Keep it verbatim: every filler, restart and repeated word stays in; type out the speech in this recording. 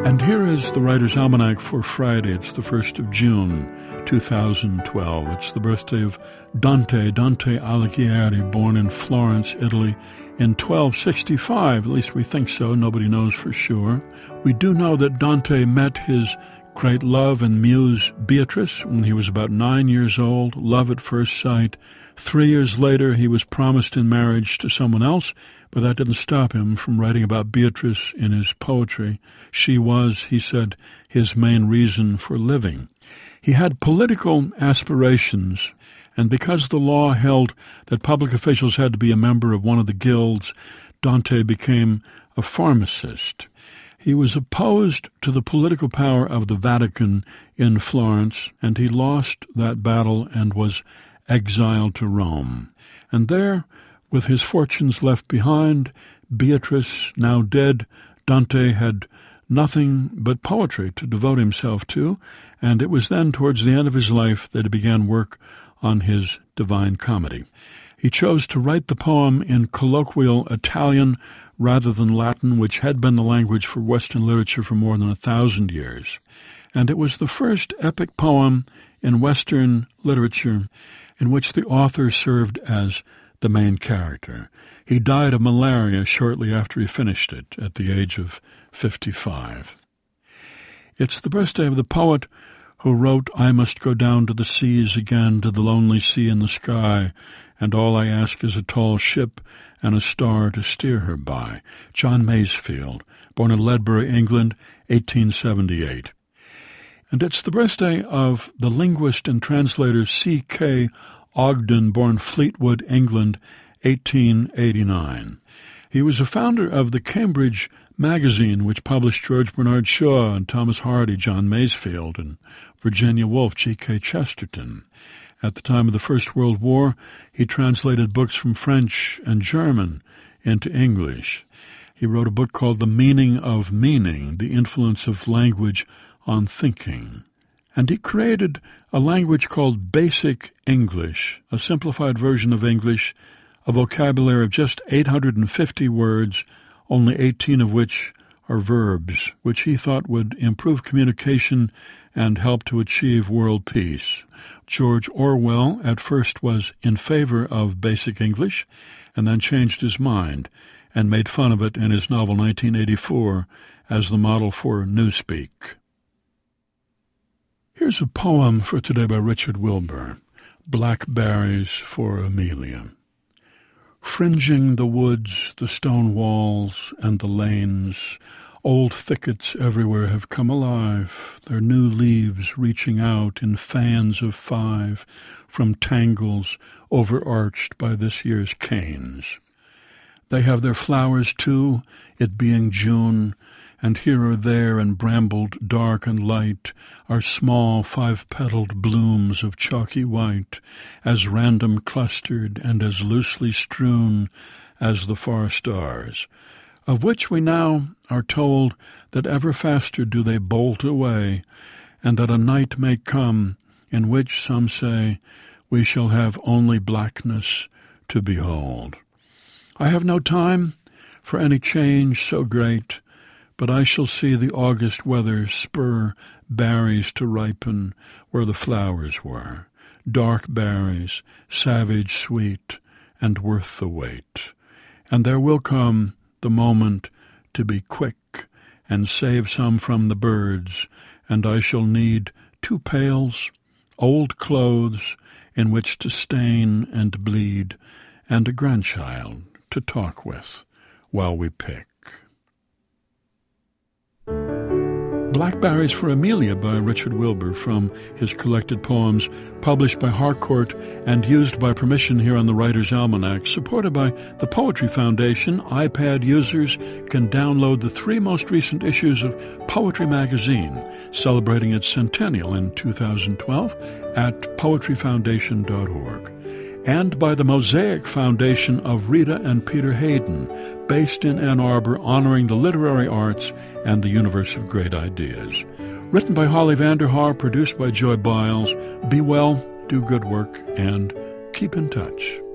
And here is the Writer's Almanac for Friday. It's the first of June, two thousand twelve. It's the birthday of Dante, Dante Alighieri, born in Florence, Italy, in twelve sixty-five. At least we think so. Nobody knows for sure. We do know that Dante met his great love and muse Beatrice when he was about nine years old, love at first sight. Three years later, he was promised in marriage to someone else, but that didn't stop him from writing about Beatrice in his poetry. She was, he said, his main reason for living. He had political aspirations, and because the law held that public officials had to be a member of one of the guilds, Dante became a pharmacist. He was opposed to the political power of the Vatican in Florence, and he lost that battle and was exiled to Rome. And there, with his fortunes left behind, Beatrice now dead, Dante had nothing but poetry to devote himself to, and it was then, towards the end of his life, that he began work on his Divine Comedy. He chose to write the poem in colloquial Italian rather than Latin, which had been the language for Western literature for more than a thousand years. And it was the first epic poem in Western literature in which the author served as the main character. He died of malaria shortly after he finished it, at the age of fifty-five. It's the birthday of the poet who wrote, "I must go down to the seas again, to the lonely sea in the sky, and all I ask is a tall ship and a star to steer her by." John Masefield, born in Ledbury, England, eighteen seventy-eight. And it's the birthday of the linguist and translator C K Ogden, born Fleetwood, England, eighteen eighty-nine. He was a founder of the Cambridge Magazine, which published George Bernard Shaw and Thomas Hardy, John Masefield, and Virginia Woolf, G K Chesterton. At the time of the First World War, he translated books from French and German into English. He wrote a book called The Meaning of Meaning, The Influence of Language on Thinking. And he created a language called Basic English, a simplified version of English, a vocabulary of just eight hundred fifty words, only eighteen of which are verbs, which he thought would improve communication and help to achieve world peace. George Orwell at first was in favor of Basic English and then changed his mind and made fun of it in his novel nineteen eighty-four as the model for Newspeak. Here's a poem for today by Richard Wilbur, Blackberries for Amelia. Fringing the woods, the stone walls, and the lanes, old thickets everywhere have come alive, their new leaves reaching out in fans of five from tangles overarched by this year's canes. They have their flowers, too, it being June, and here or there, embrambled dark and light, are small five-petaled blooms of chalky white, as random clustered and as loosely strewn as the far stars, of which we now are told that ever faster do they bolt away, and that a night may come in which, some say, we shall have only blackness to behold. I have no time for any change so great, but I shall see the August weather spur berries to ripen where the flowers were, dark berries, savage sweet, and worth the wait. And there will come the moment to be quick and save some from the birds, and I shall need two pails, old clothes in which to stain and bleed, and a grandchild to talk with while we pick. Blackberries for Amelia by Richard Wilbur, from his collected poems, published by Harcourt and used by permission here on the Writer's Almanac. Supported by the Poetry Foundation, iPad users can download the three most recent issues of Poetry Magazine, celebrating its centennial in two thousand twelve, at poetry foundation dot org. And by the Mosaic Foundation of Rita and Peter Hayden, based in Ann Arbor, honoring the literary arts and the universe of great ideas. Written by Holly Vanderhaar, produced by Joy Biles. Be well, do good work, and keep in touch.